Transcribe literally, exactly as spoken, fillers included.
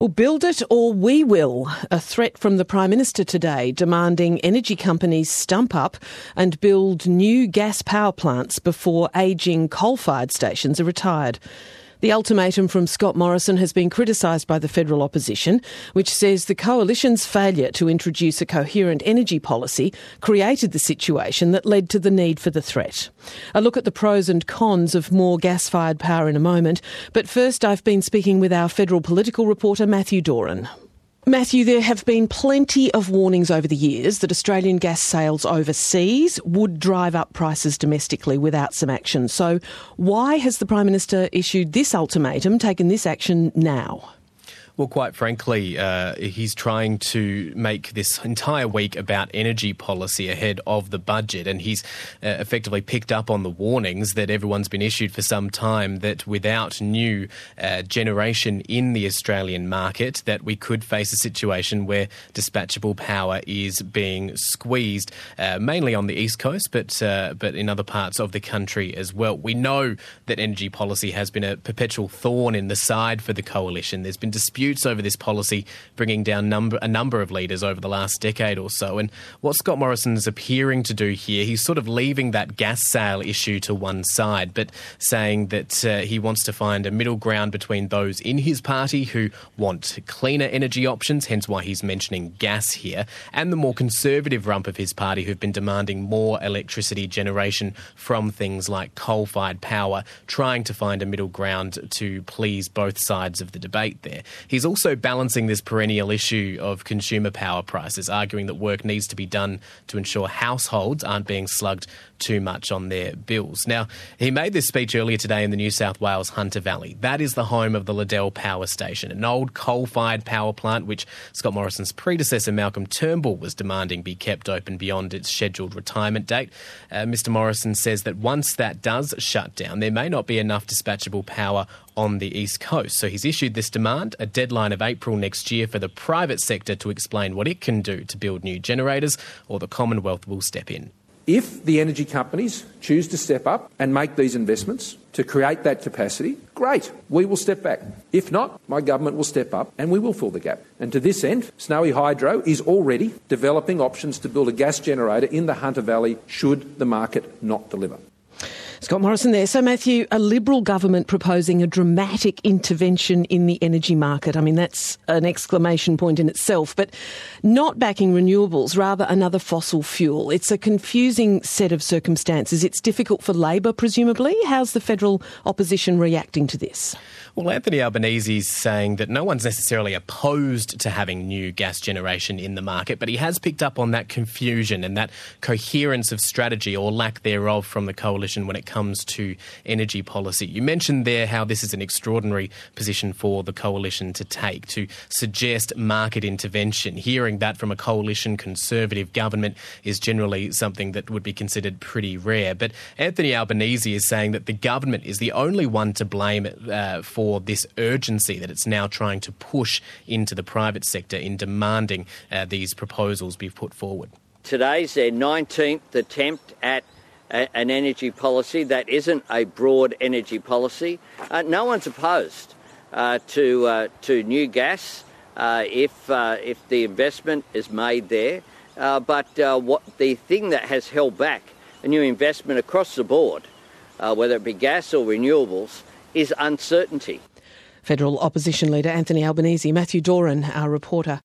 Well, build it or we will. A threat from the Prime Minister today demanding energy companies stump up and build new gas power plants before ageing coal-fired stations are retired. The ultimatum from Scott Morrison has been criticised by the federal opposition, which says the coalition's failure to introduce a coherent energy policy created the situation that led to the need for the threat. A look at the pros and cons of more gas-fired power in a moment, but first I've been speaking with our federal political reporter Matthew Doran. Matthew, there have been plenty of warnings over the years that Australian gas sales overseas would drive up prices domestically without some action. So why has the Prime Minister issued this ultimatum, taken this action now? Well, quite frankly, uh, he's trying to make this entire week about energy policy ahead of the budget, and he's uh, effectively picked up on the warnings that everyone's been issued for some time that without new uh, generation in the Australian market, that we could face a situation where dispatchable power is being squeezed, uh, mainly on the East Coast, but uh, but in other parts of the country as well. We know that energy policy has been a perpetual thorn in the side for the coalition. There's been disputes over this policy, bringing down number, a number of leaders over the last decade or so. And what Scott Morrison is appearing to do here, he's sort of leaving that gas sale issue to one side, but saying that uh, he wants to find a middle ground between those in his party who want cleaner energy options, hence why he's mentioning gas here, and the more conservative rump of his party who've been demanding more electricity generation from things like coal-fired power, trying to find a middle ground to please both sides of the debate there. He's also balancing this perennial issue of consumer power prices, arguing that work needs to be done to ensure households aren't being slugged too much on their bills. Now, he made this speech earlier today in the New South Wales Hunter Valley. That is the home of the Liddell Power Station, an old coal-fired power plant which Scott Morrison's predecessor Malcolm Turnbull was demanding be kept open beyond its scheduled retirement date. Uh, Mr Morrison says that once that does shut down, there may not be enough dispatchable power on the East Coast. So he's issued this demand, a deadline of April next year for the private sector to explain what it can do to build new generators, or the Commonwealth will step in. If the energy companies choose to step up and make these investments to create that capacity, great, we will step back. If not, my government will step up and we will fill the gap. And to this end, Snowy Hydro is already developing options to build a gas generator in the Hunter Valley should the market not deliver. Scott Morrison there. So, Matthew, a Liberal government proposing a dramatic intervention in the energy market. I mean, that's an exclamation point in itself, but not backing renewables, rather another fossil fuel. It's a confusing set of circumstances. It's difficult for Labor, presumably. How's the federal opposition reacting to this? Well, Anthony Albanese is saying that no one's necessarily opposed to having new gas generation in the market, but he has picked up on that confusion and that coherence of strategy or lack thereof from the coalition when it comes to energy policy. You mentioned there how this is an extraordinary position for the coalition to take, to suggest market intervention. Hearing that from a coalition Conservative government is generally something that would be considered pretty rare. But Anthony Albanese is saying that the government is the only one to blame uh, for For this urgency that it's now trying to push into the private sector in demanding uh, these proposals be put forward. Today's their nineteenth attempt at a, an energy policy that isn't a broad energy policy. Uh, no one's opposed uh, to uh, to new gas uh, if uh, if the investment is made there. Uh, but uh, what the thing that has held back a new investment across the board, uh, whether it be gas or renewables, is uncertainty. Federal opposition leader Anthony Albanese. Matthew Doran, our reporter.